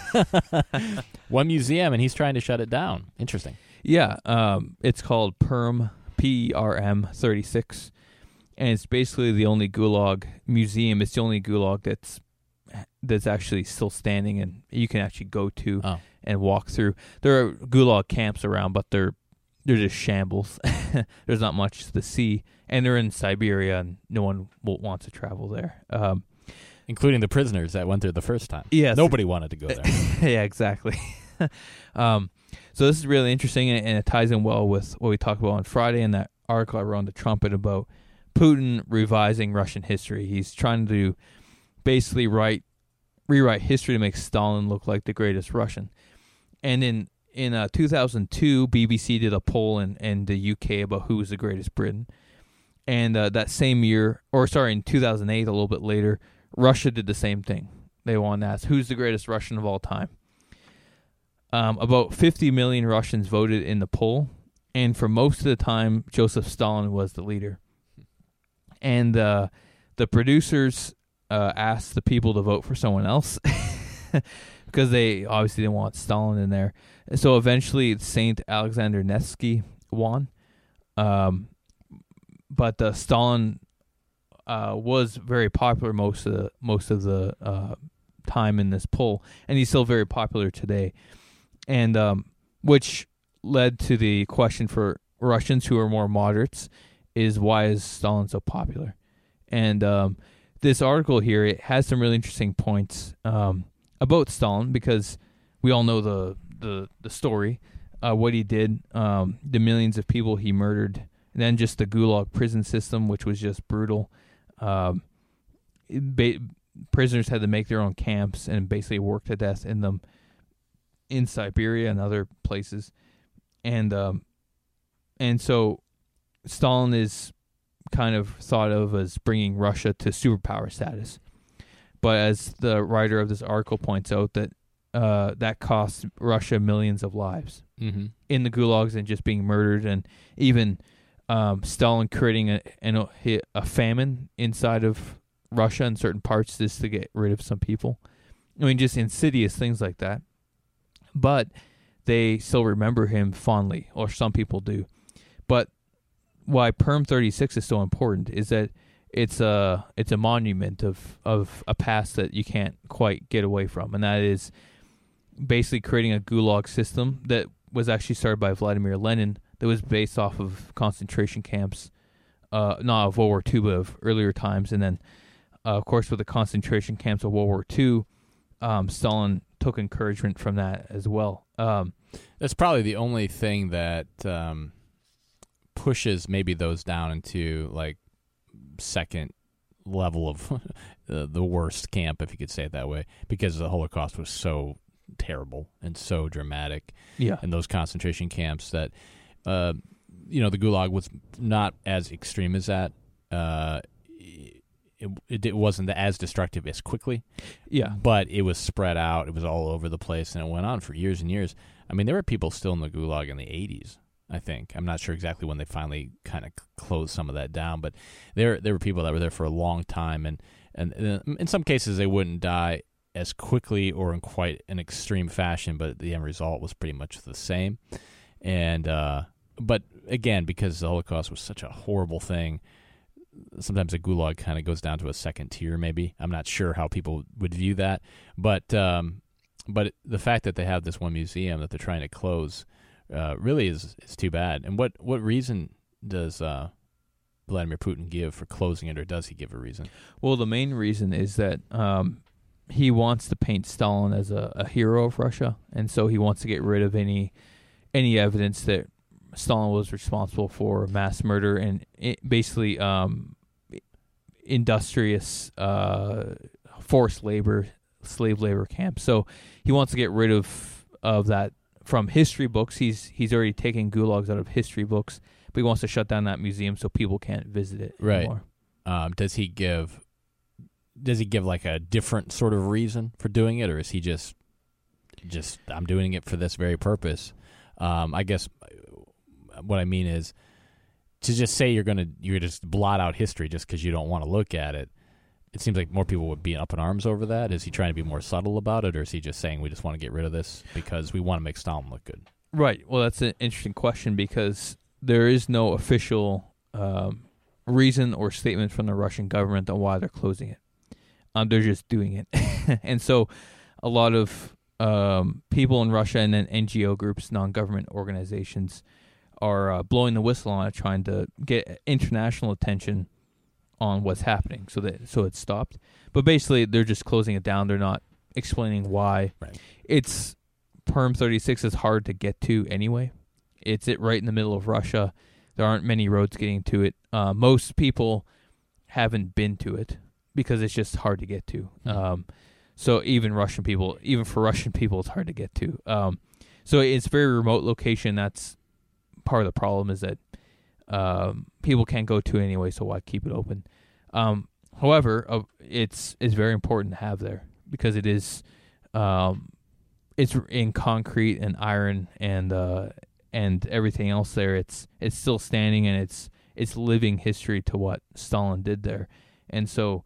S2: One museum, and he's trying to shut it down. Interesting.
S4: Yeah, um, it's called Perm, P E R M thirty-six, and it's basically the only Gulag museum. It's the only Gulag that's that's actually still standing, and you can actually go to oh. and walk through. There are Gulag camps around, but they're they're just shambles. There's not much to see, and they're in Siberia, and no one will want to travel there. Um,
S2: Including the prisoners that went there the first time.
S4: Yes.
S2: Nobody wanted to go there.
S4: Yeah, exactly. um, so this is really interesting, and it ties in well with what we talked about on Friday in that article I wrote on the Trumpet about Putin revising Russian history. He's trying to basically write, rewrite history to make Stalin look like the greatest Russian. And in in uh, two thousand two, B B C did a poll in, in the U K about who was the greatest Briton. And uh, that same year, or sorry, in two thousand eight, a little bit later, Russia did the same thing. They wanted to ask, who's the greatest Russian of all time? Um, about fifty million Russians voted in the poll, and for most of the time, Joseph Stalin was the leader. And uh, the producers uh, asked the people to vote for someone else because they obviously didn't want Stalin in there. So eventually, Saint Alexander Nevsky won. Um, but uh, Stalin uh, was very popular most of the, most of the uh, time in this poll, and he's still very popular today. And um, which led to the question for Russians who are more moderates is, why is Stalin so popular? And um, this article here, it has some really interesting points um, about Stalin, because we all know the the, the story, uh, what he did, um, the millions of people he murdered, and then just the Gulag prison system, which was just brutal. Um, ba- prisoners had to make their own camps and basically work to death in them in Siberia and other places. And um, and so Stalin is kind of thought of as bringing Russia to superpower status. But as the writer of this article points out, that uh, that cost Russia millions of lives
S2: mm-hmm.
S4: in the gulags and just being murdered, and even um, Stalin creating a, a, a famine inside of Russia in certain parts just to get rid of some people. I mean, just insidious things like that. But they still remember him fondly, or some people do. But why Perm thirty-six is so important is that it's a it's a monument of, of a past that you can't quite get away from, and that is basically creating a gulag system that was actually started by Vladimir Lenin, that was based off of concentration camps, uh, not of World War Two, but of earlier times. And then, uh, of course, with the concentration camps of World War Two, um, Stalin took encouragement from that as well. Um,
S2: That's probably the only thing that um, pushes maybe those down into like second level of uh, the worst camp, if you could say it that way, because the Holocaust was so terrible and so dramatic.
S4: Yeah.
S2: In those concentration camps that, uh, you know, the Gulag was not as extreme as that. Uh, it, it, it wasn't as destructive as quickly.
S4: Yeah.
S2: But it was spread out. It was all over the place, and it went on for years and years. I mean, there were people still in the Gulag in the eighties, I think. I'm not sure exactly when they finally kind of closed some of that down, but there there were people that were there for a long time, and, and, and in some cases they wouldn't die as quickly or in quite an extreme fashion, but the end result was pretty much the same. And uh, but again, because the Holocaust was such a horrible thing, sometimes the Gulag kind of goes down to a second tier, maybe. I'm not sure how people would view that, but um, but the fact that they have this one museum that they're trying to close uh, really is is too bad. And what, what reason does uh, Vladimir Putin give for closing it, or does he give a reason?
S4: Well, the main reason is that um, he wants to paint Stalin as a, a hero of Russia, and so he wants to get rid of any any evidence that Stalin was responsible for mass murder and it basically um, industrious uh, forced labor, slave labor camps. So he wants to get rid of of that from history books. He's he's already taken gulags out of history books, but he wants to shut down that museum so people can't visit it
S2: right.
S4: anymore.
S2: Um, does he give does he give like a different sort of reason for doing it, or is he just just I'm doing it for this very purpose? Um, I guess what I mean is to just say you're gonna you're just blot out history just because you don't want to look at it. It seems like more people would be up in arms over that. Is he trying to be more subtle about it, or is he just saying we just want to get rid of this because we want to make Stalin look good?
S4: Right. Well, that's an interesting question because there is no official um, reason or statement from the Russian government on why they're closing it. Um, they're just doing it, and so a lot of um, people in Russia and then N G O groups, non-government organizations, are uh, blowing the whistle on it, trying to get international attention on what's happening, so that so it's stopped. But basically, they're just closing it down. They're not explaining why.
S2: Right.
S4: It's Perm thirty-six is hard to get to anyway. It's it right in the middle of Russia. There aren't many roads getting to it. Uh, most people haven't been to it because it's just hard to get to.
S2: Mm-hmm.
S4: Um, so even Russian people, even for Russian people, it's hard to get to. Um, so it's a very remote location. That's part of the problem, is that um, people can't go to it anyway, so why keep it open? Um, however, uh, it's it's very important to have there because it is um, it's in concrete and iron and uh, and everything else there. It's it's still standing, and it's it's living history to what Stalin did there. And so,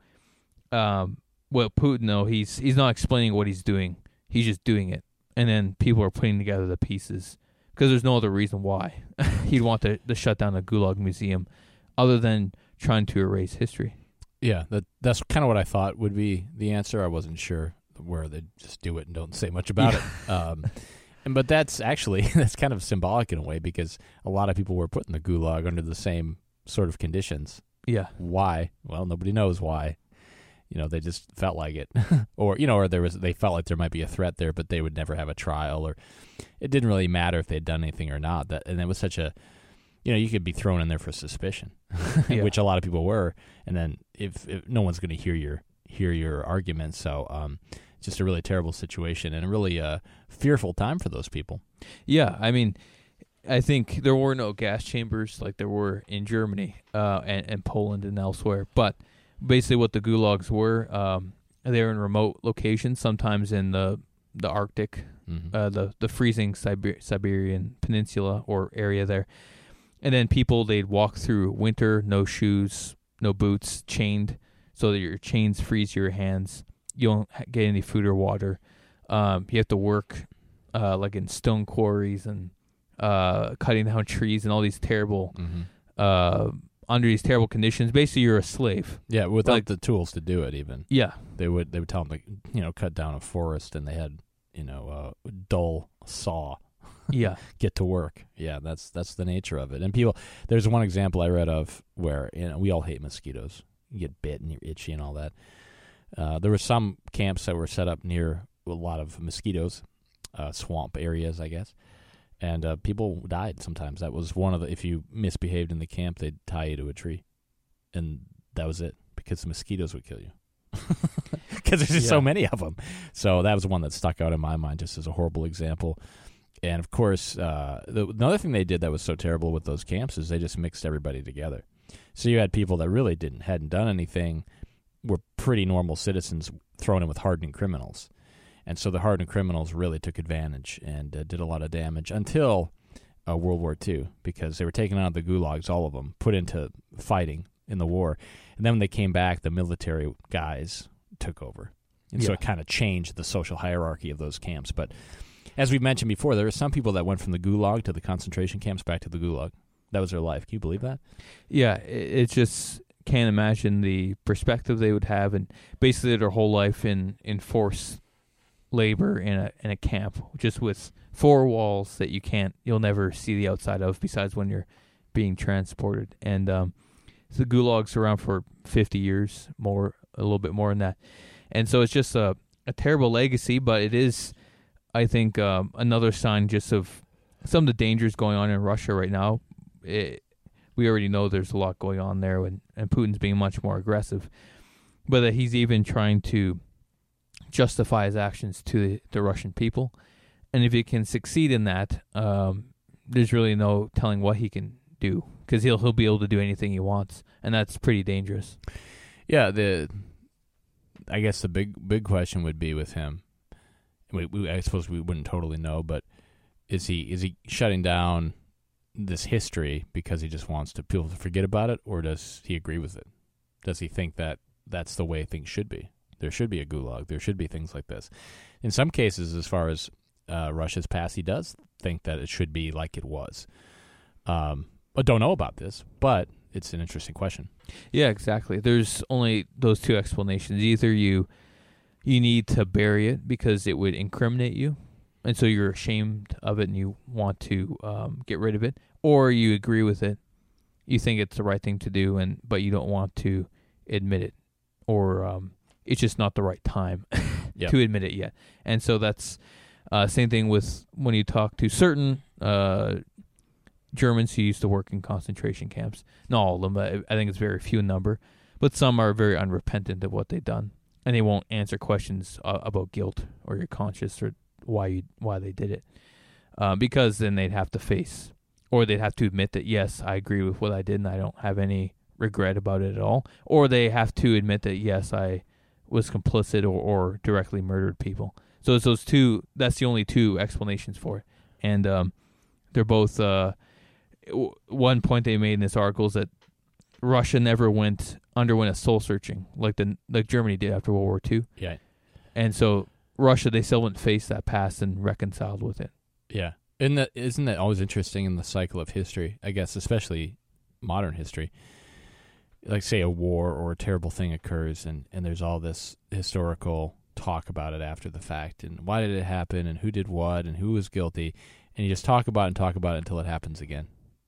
S4: um, well, Putin though he's he's not explaining what he's doing. He's just doing it, and then people are putting together the pieces. Because there's no other reason why he'd want to, to shut down the Gulag Museum other than trying to erase history.
S2: Yeah, that that's kind of what I thought would be the answer. I wasn't sure where they'd just do it and don't say much about
S4: Yeah.
S2: it. Um, and But that's actually, that's kind of symbolic in a way because a lot of people were put in the Gulag under the same sort of conditions.
S4: Yeah.
S2: Why? Well, nobody knows why. You know, they just felt like it, or you know, or there was they felt like there might be a threat there, but they would never have a trial, or it didn't really matter if they'd done anything or not. That and it was such a, you know, you could be thrown in there for suspicion,
S4: Yeah.
S2: which a lot of people were, and then if, if no one's going to hear your hear your arguments, so um, it's just a really terrible situation and a really uh, fearful time for those people.
S4: Yeah, I mean, I think there were no gas chambers like there were in Germany uh, and, and Poland and elsewhere, but basically what the gulags were, um, they were in remote locations, sometimes in the the Arctic,
S2: Mm-hmm.
S4: uh, the the freezing Siber- Siberian peninsula or area there. And then people, they'd walk through winter, no shoes, no boots, chained, so that your chains freeze your hands. You don't ha- get any food or water. Um, you have to work uh, like in stone quarries and uh, cutting down trees and all these terrible,
S2: Mm-hmm.
S4: uh, under these terrible conditions. Basically, you're a slave.
S2: Yeah, without
S4: Like-
S2: the tools to do it, even
S4: Yeah.
S2: they would they would tell them to you know cut down a forest, and they had you know a dull saw.
S4: Yeah.
S2: Get to work. Yeah, that's that's the nature of it. And people, there's one example I read of where you know we all hate mosquitoes. You get bit and you're itchy and all that. Uh, there were some camps that were set up near a lot of mosquitoes, uh, swamp areas, I guess. And uh, people died sometimes. That was one of the, if you misbehaved in the camp, they'd tie you to a tree. And that was it, because the mosquitoes would kill you. Because there's just
S4: Yeah.
S2: so many of them. So that was one that stuck out in my mind just as a horrible example. And, of course, uh, the, another thing they did that was so terrible with those camps is they just mixed everybody together. So you had people that really didn't hadn't done anything, were pretty normal citizens thrown in with hardened criminals. And so the hardened criminals really took advantage and uh, did a lot of damage until uh, World War Two, because they were taken out of the gulags, all of them, put into fighting in the war. And then when they came back, the military guys took over. And so
S4: Yeah.
S2: it kind of changed the social hierarchy of those camps. But as we mentioned before, there are some people that went from the gulag to the concentration camps back to the gulag. That was their life. Can you believe that?
S4: Yeah, it, it just can't imagine the perspective they would have, and basically their whole life in, in forced labor in a in a camp, just with four walls that you can't, you'll never see the outside of, besides when you're being transported. And um, the gulag's around for fifty years, more, a little bit more than that. And so it's just a, a terrible legacy, but it is, I think, um, another sign just of some of the dangers going on in Russia right now. It, we already know there's a lot going on there, and, and Putin's being much more aggressive. But that he's even trying to justify his actions to the, the Russian people. And if he can succeed in that, um, there's really no telling what he can do, because he'll, he'll be able to do anything he wants, and that's pretty dangerous.
S2: Yeah, the I guess the big big question would be with him. We, we, I suppose we wouldn't totally know, but is he is he shutting down this history because he just wants to people to forget about it, or does he agree with it? Does he think that that's the way things should be? There should be a gulag. There should be things like this. In some cases, as far as uh, Russia's past, he does think that it should be like it was. Um, I don't know about this, but it's an interesting question.
S4: Yeah, exactly. There's only those two explanations. Either you you need to bury it because it would incriminate you, and so you're ashamed of it and you want to um, get rid of it, or you agree with it, you think it's the right thing to do, and but you don't want to admit it, or um, it's just not the right time
S2: Yep.
S4: to admit it yet. And so that's uh, same thing with when you talk to certain uh, Germans who used to work in concentration camps. Not all of them, but I think it's very few in number. But some are very unrepentant of what they've done, and they won't answer questions uh, about guilt or your conscience or why you why they did it, uh, because then they'd have to face, or they'd have to admit that yes, I agree with what I did and I don't have any regret about it at all, or they have to admit that yes, I was complicit or, or directly murdered people. So it's those two. That's the only two explanations for it, and um, they're both. Uh, w- one point they made in this article is that Russia never went underwent a soul searching like the like Germany did after World War Two,
S2: Yeah.
S4: and so Russia, they still wouldn't face that past and reconciled with it.
S2: Yeah. Isn't that, isn't that always interesting in the cycle of history, I guess, especially modern history? Like, say, a war or a terrible thing occurs, and, and there's all this historical talk about it after the fact, and why did it happen, and who did what, and who was guilty, and you just talk about it and talk about it until it happens again.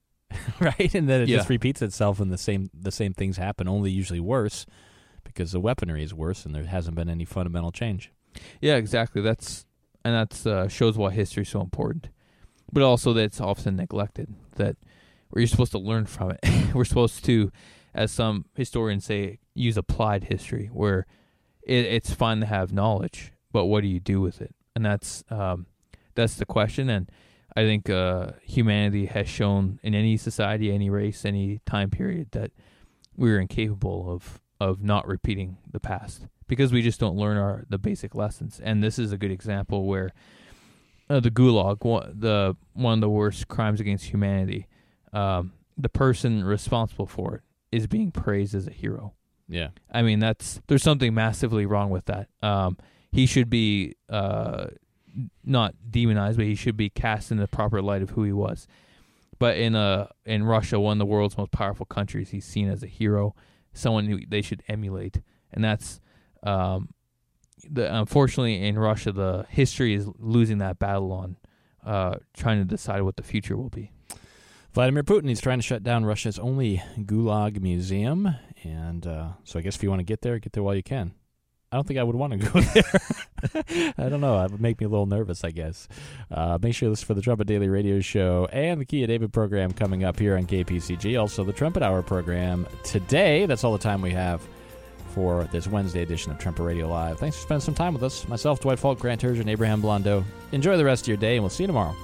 S2: Right? And then it
S4: Yeah.
S2: just repeats itself, and the same the same things happen, only usually worse, because the weaponry is worse, and there hasn't been any fundamental change.
S4: Yeah, exactly. That's and that's uh, shows why history is so important, but also that it's often neglected. That where you're supposed to learn from it. We're supposed to, as some historians say, use applied history, where it, it's fine to have knowledge, but what do you do with it? And that's um, that's the question. And I think uh, humanity has shown in any society, any race, any time period that we're incapable of of not repeating the past, because we just don't learn our the basic lessons. And this is a good example where uh, the Gulag, one, the one of the worst crimes against humanity, um, the person responsible for it is being praised as a hero.
S2: Yeah.
S4: I mean, that's there's something massively wrong with that. Um, he should be uh, not demonized, but he should be cast in the proper light of who he was. But in uh in Russia, one of the world's most powerful countries, he's seen as a hero, someone who they should emulate, and that's um, the unfortunately in Russia, the history is losing that battle on uh, trying to decide what the future will be.
S2: Vladimir Putin, he's trying to shut down Russia's only Gulag museum, and uh, so I guess if you want to get there, get there while you can. I don't think I would want to go there. I don't know. It would make me a little nervous, I guess. Uh, make sure to listen for the Trumpet Daily Radio Show and the Key of David program coming up here on K P C G. Also, the Trumpet Hour program today. That's all the time we have for this Wednesday edition of Trumpet Radio Live. Thanks for spending some time with us. Myself, Dwight Falk, Grant Turgeon, and Abraham Blondeau. Enjoy the rest of your day, and we'll see you tomorrow.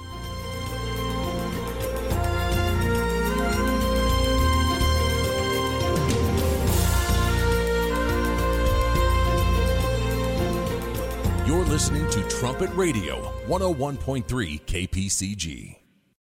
S1: You're listening to Trumpet Radio, one oh one point three K P C G.